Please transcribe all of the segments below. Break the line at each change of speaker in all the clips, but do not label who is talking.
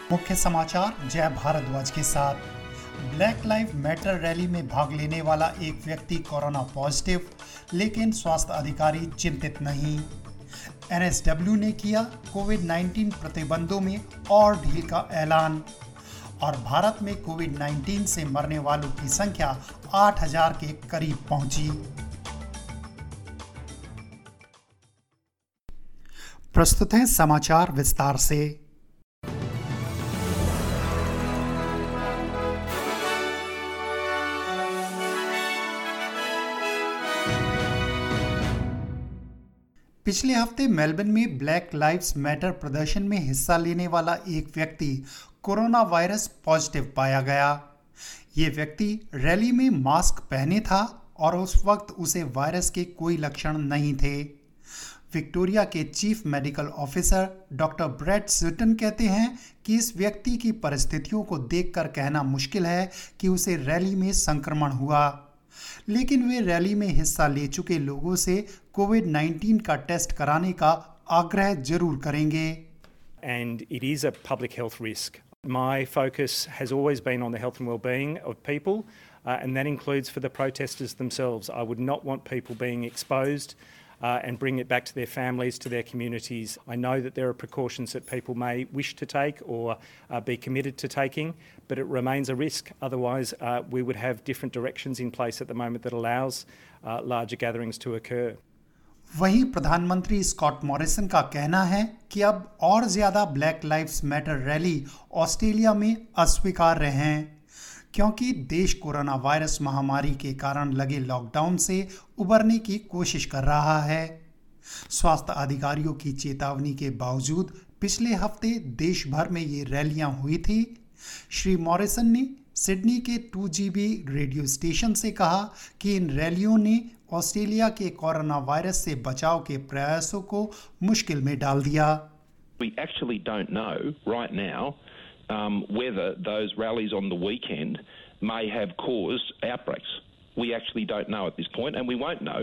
मुख्य समाचार जय भारद्वाज के साथ। ब्लैक लाइव मैटर रैली में भाग लेने वाला एक व्यक्ति कोरोना पॉजिटिव, लेकिन स्वास्थ्य अधिकारी चिंतित नहीं। एनएसडब्ल्यू ने किया कोविड-19 प्रतिबंधों में और ढील का ऐलान। और भारत में कोविड-19 से मरने वालों की संख्या 8,000 के करीब पहुंची। प्रस्तुत हैं समाचार विस्तार से। पिछले हफ्ते मेलबर्न में ब्लैक लाइव्स मैटर प्रदर्शन में हिस्सा लेने वाला एक व्यक्ति कोरोना वायरस पॉजिटिव पाया गया। ये व्यक्ति रैली में मास्क पहने था और उस वक्त उसे वायरस के कोई लक्षण नहीं थे। विक्टोरिया के chief medical officer doctor Brad Sutton कहते हैं कि इस व्यक्ति की परिस्थितियों को देखकर कहना मुश्किल है कि उसे रैली में संक्रमण हुआ, लेकिन वे रैली में हिस्सा ले चुके लोगों से कोविड-19 का टेस्ट कराने का आग्रह जरूर करेंगे।
And it is a public health risk. My focus has always been on the health and well-being of people, and that includes for the protesters themselves. I would not want people being exposed and bring it back to their families, to their communities. I know that there are precautions that people may wish to take or be committed to taking, but it remains a risk. Otherwise, we would have different directions in place at the moment that allows larger gatherings to occur.
वहीं प्रधानमंत्री Scott Morrison का कहना है कि अब और ज्यादा Black Lives Matter rally Australia में अस्वीकार्य हैं, क्योंकि देश कोरोना वायरस महामारी के कारण लगे लॉकडाउन से उबरने की कोशिश कर रहा है। स्वास्थ्य अधिकारियों की चेतावनी के बावजूद पिछले हफ्ते देश भर में ये रैलियां हुई थी। श्री मॉरिसन ने सिडनी के 2GB रेडियो स्टेशन से कहा कि इन रैलियों ने ऑस्ट्रेलिया के कोरोना वायरस से बचाव के प्रयासों को मुश्किल में डाल दिया।
We actually don't know right now whether those rallies on the weekend may have caused outbreaks. We actually don't know at this point, and we won't know.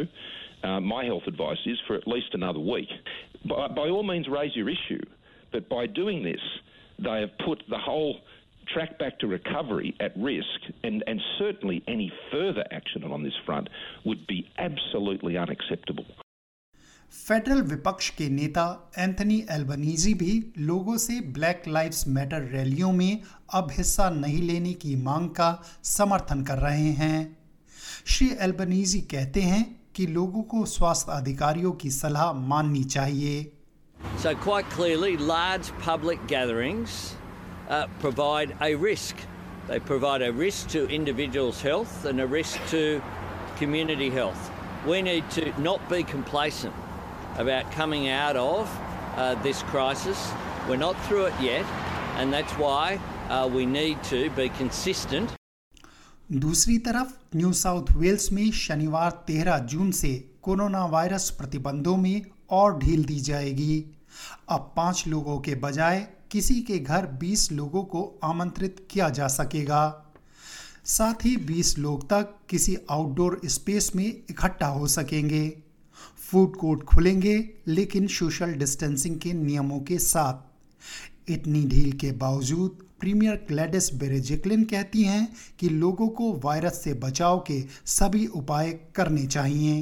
My health advice is for at least another week. By all means, raise your issue, but by doing this, they have put the whole track back to recovery at risk, and certainly any further action on this front would be absolutely unacceptable.
Federal विपक्ष के नेता Anthony Albanese भी लोगों से black Lives matter रैलियों में अब हिस्सा नहीं लेने की मांग का समर्थन कर रहे हैं। श्री एल्बनीजी कहते हैं कि लोगों को स्वास्थ्य अधिकारियों की सलाह माननी चाहिए।
So quite clearly, large public gatherings provide a risk. They provide a risk to individuals' health and a risk to community health. We need to not be complacent about coming out of this crisis. We're not through it yet, and that's why we need to be consistent.
दूसरी तरफ new south Wales में शनिवार 13 जून से corona virus प्रतिबंधों में और ढील दी जाएगी। अब 5 लोगों के बजाय किसी के घर 20 लोगों को आमंत्रित किया जा सकेगा। साथ ही 20 लोग तक किसी आउटडोर स्पेस में इकट्ठा हो सकेंगे। फूड कोर्ट खुलेंगे, लेकिन सोशल डिस्टेंसिंग के नियमों के साथ। इतनी ढील के बावजूद प्रीमियर ग्लैडिस बेरेजिक्लिन कहती हैं कि लोगों को वायरस से बचाव के सभी उपाय करने चाहिए।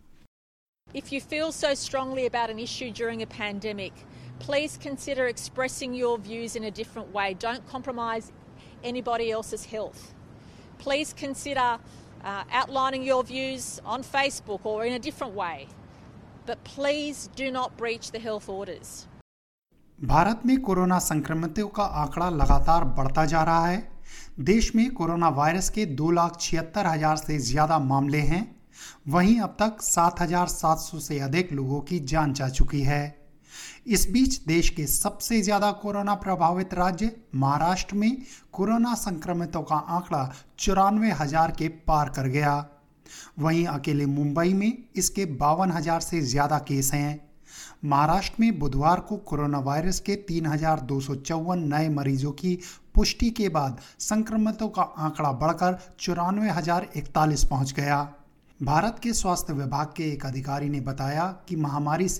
If you feel so strongly about an issue during a pandemic, please consider expressing your views in a different way. Don't compromise anybody else's health. Please consider outlining your views on Facebook or in a different way. But please do not breach the health orders.
Bharat में corona संक्रमितों का आंकड़ा लगातार बढ़ता जा रहा है। देश में कोरोना वायरस के 2,76,000 से ज्यादा मामले हैं। वहीं अब तक 7,700 से अधिक लोगों की जान जा चुकी है। इस बीच देश के सबसे ज्यादा कोरोना प्रभावित राज्य महाराष्ट्र में कोरोना संक्रमितों का आंकड़ा 94,000 के पार कर गया। वहीं अकेले मुंबई में इसके 52,000 से ज्यादा केस हैं। महाराष्ट्र में बुधवार को कोरोना वायरस के 3,254 नए मरीजों की पुष्टि के बाद संक्रमितों का आंकड़ा बढ़कर 94,041 पहुंच गया। भारत के स्वास्थ्य विभाग के एक अधिकारी ने बताया कि महामारी से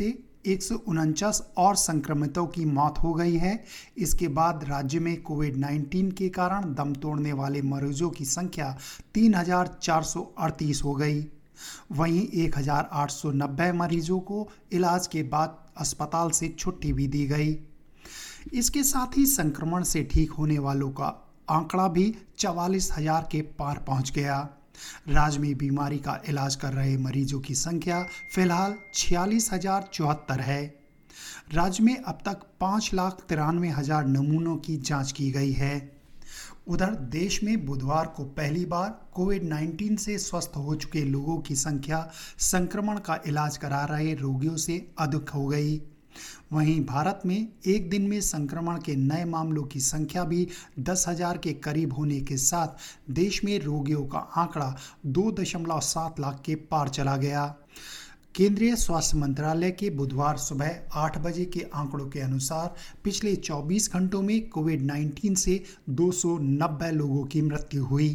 149 और संक्रमितों की मौत हो गई है। इसके बाद राज्य में कोविड-19 के कारण दम तोड़ने वाले मरीजों की संख्या 3,438 हो गई। वहीं 1,890 मरीजों को इलाज के बाद अस्पताल से छुट्टी भी दी गई। इसके साथ ही संक्रमण से ठीक होने वालों का आंकड़ा भी 44,000 के पार पहुंच गया। राज्य में बीमारी का इलाज कर रहे मरीजों की संख्या फिलहाल 46,074 है। राज्य में अब तक 5,93,000 नमूनों की जांच की गई है। उधर देश में बुधवार को पहली बार कोविड-19 से स्वस्थ हो चुके लोगों की संख्या संक्रमण का इलाज करा रहे रोगियों से अधिक हो गई। वहीं भारत में एक दिन में संक्रमण के नए मामलों की संख्या भी 10,000 के करीब होने के साथ देश में रोगियों का आंकड़ा 2.7 लाख के पार चला गया। केंद्रीय स्वास्थ्य मंत्रालय के बुधवार सुबह 8 बजे के आंकड़ों के अनुसार पिछले 24 घंटों में कोविड-19 से 290 लोगों की मृत्यु हुई।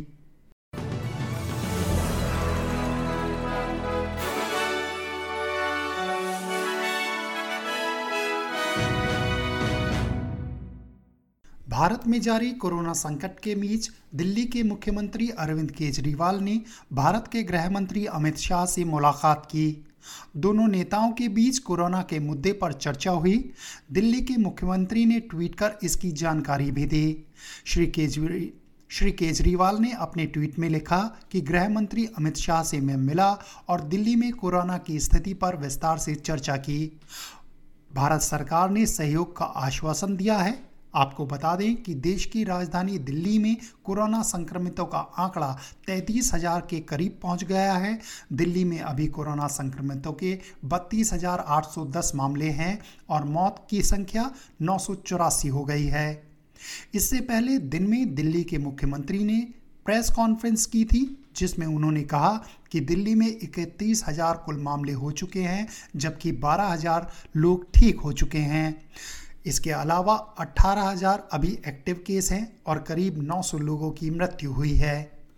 भारत में जारी कोरोना संकट के बीच दिल्ली के मुख्यमंत्री अरविंद केजरीवाल ने भारत के गृह मंत्री अमित शाह से मुलाकात की। दोनों नेताओं के बीच कोरोना के मुद्दे पर चर्चा हुई। दिल्ली के मुख्यमंत्री ने ट्वीट कर इसकी जानकारी भी दी। श्री केजरीवाल ने अपने ट्वीट में लिखा कि गृह मंत्री अमित शाह से मैं मिला और दिल्ली में कोरोना की स्थिति पर विस्तार से चर्चा की। भारत सरकार ने सहयोग का आश्वासन दिया है। आपको बता दें कि देश की राजधानी दिल्ली में कोरोना संक्रमितों का आंकड़ा 33,000 के करीब पहुंच गया है। दिल्ली में अभी कोरोना संक्रमितों के 32,810 मामले हैं और मौत की संख्या 984 हो गई है। इससे पहले दिन में दिल्ली के मुख्यमंत्री ने प्रेस कॉन्फ्रेंस की थी, जिसमें उन्होंने कहा कि दिल्ली में 31,000 कुल मामले हो चुके हैं, जबकि 12,000 लोग ठीक हो चुके हैं। इसके अलावा 18,000 अभी एक्टिव केस हैं और करीब 900 लोगों की मृत्यु हुई है।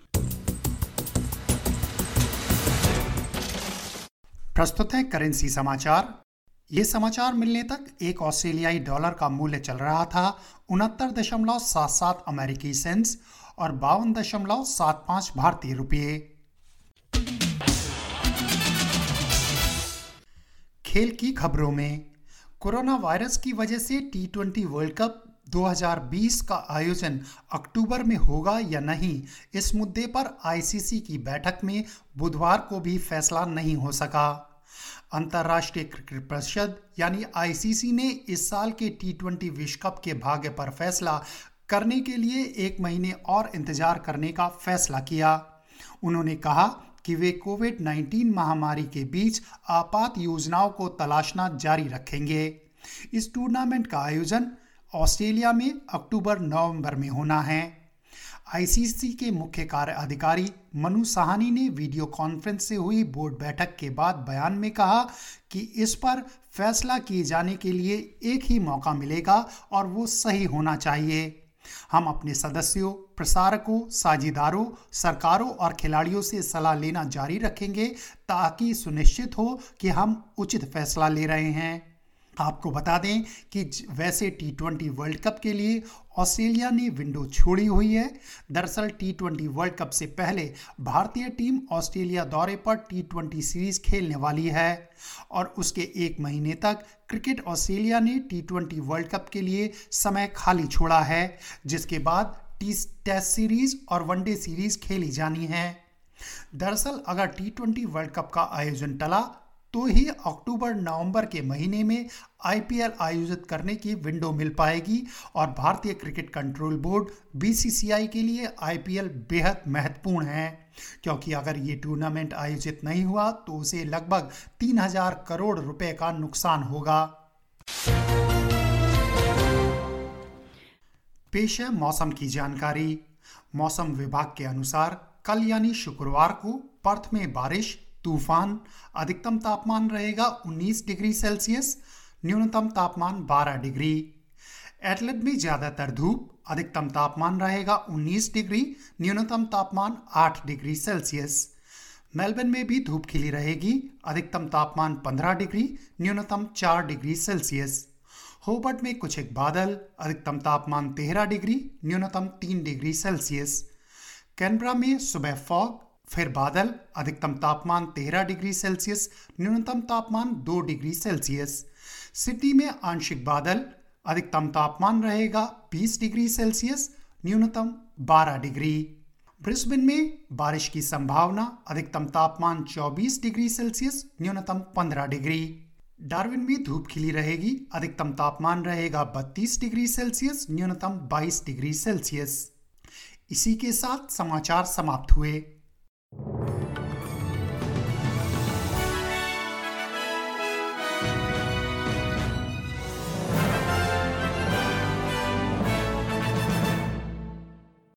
प्रस्तुत है करेंसी समाचार। ये समाचार मिलने तक एक ऑस्ट्रेलियाई डॉलर का मूल्य चल रहा था 69.77 अमेरिकी सेंट्स और 52.75 भारतीय रुपये। खेल की खबरों में कोरोना वायरस की वजह से T20 वर्ल्ड कप 2020 का आयोजन अक्टूबर में होगा या नहीं, इस मुद्दे पर आईसीसी की बैठक में बुधवार को भी फैसला नहीं हो सका। अंतर्राष्ट्रीय क्रिकेट परिषद यानी आईसीसी ने इस साल के T20 विश्व कप के भाग्य पर फैसला करने के लिए 1 महीने और इंतजार करने का फैसला किया। उन्होंने कहा कि वे कोविड-19 महामारी के बीच आपात योजनाओं को तलाशना जारी रखेंगे। इस टूर्नामेंट का आयोजन ऑस्ट्रेलिया में अक्टूबर-नवंबर में होना है। आईसीसी के मुख्य कार्य अधिकारी मनु साहनी ने वीडियो कॉन्फ्रेंस से हुई बोर्ड बैठक के बाद बयान में कहा कि इस पर फैसला किए जाने के लिए एक ही मौका मिलेगा और वो सही होना चाहिए। हम अपने सदस्यों, प्रसारकों, साझेदारों, सरकारों और खिलाड़ियों से सलाह लेना जारी रखेंगे ताकि सुनिश्चित हो कि हम उचित फैसला ले रहे हैं। आपको बता दें कि वैसे T20 वर्ल्ड कप के लिए ऑस्ट्रेलिया ने विंडो छोड़ी हुई है। दरअसल T20 वर्ल्ड कप से पहले भारतीय टीम ऑस्ट्रेलिया दौरे पर T20 सीरीज खेलने वाली है और उसके 1 महीने तक क्रिकेट ऑस्ट्रेलिया ने T20 वर्ल्ड कप के लिए समय खाली छोड़ा है, जिसके बाद टेस्ट सीरीज और वनडे सीरीज खेली जानी है। दरअसल अगर T20 वर्ल्ड कप का आयोजन टला तो ही अक्टूबर-नवंबर के महीने में आईपीएल आयोजित करने की विंडो मिल पाएगी और भारतीय क्रिकेट कंट्रोल बोर्ड बीसीसीआई के लिए आईपीएल बेहद महत्वपूर्ण है, क्योंकि अगर ये टूर्नामेंट आयोजित नहीं हुआ तो उसे लगभग 3,000 करोड़ रुपए का नुकसान होगा। पेश है मौसम की जानकारी। मौसम विभाग के अनुसार कल यानी शुक्रवार को पर्थ में बारिश, तूफान, अधिकतम तापमान रहेगा 19 डिग्री सेल्सियस, न्यूनतम तापमान 12 डिग्री। एडलेड में ज़्यादातर धूप, अधिकतम तापमान रहेगा 19 डिग्री, न्यूनतम तापमान 8 डिग्री सेल्सियस। मेलबर्न में भी धूप खिली रहेगी, अधिकतम तापमान 15 डिग्री, न्यूनतम 4 डिग्री सेल्सियस। होबर्ट में कुछ एक बादल, अधिकतम तापमान 13 डिग्री, न्यूनतम 3 डिग्री सेल्सियस। कैनबरा में सुबह फॉग, फिर बादल, अधिकतम तापमान 13 डिग्री सेल्सियस, न्यूनतम तापमान 2 डिग्री सेल्सियस। सिडनी में आंशिक बादल, अधिकतम तापमान रहेगा 20 डिग्री सेल्सियस, न्यूनतम 12 डिग्री। ब्रिस्बेन में बारिश की संभावना, अधिकतम तापमान 24 डिग्री सेल्सियस, न्यूनतम 15 डिग्री। डार्विन में धूप खिली रहेगी, अधिकतम तापमान रहेगा 32 डिग्री सेल्सियस, न्यूनतम 22 डिग्री सेल्सियस। इसी के साथ समाचार समाप्त हुए।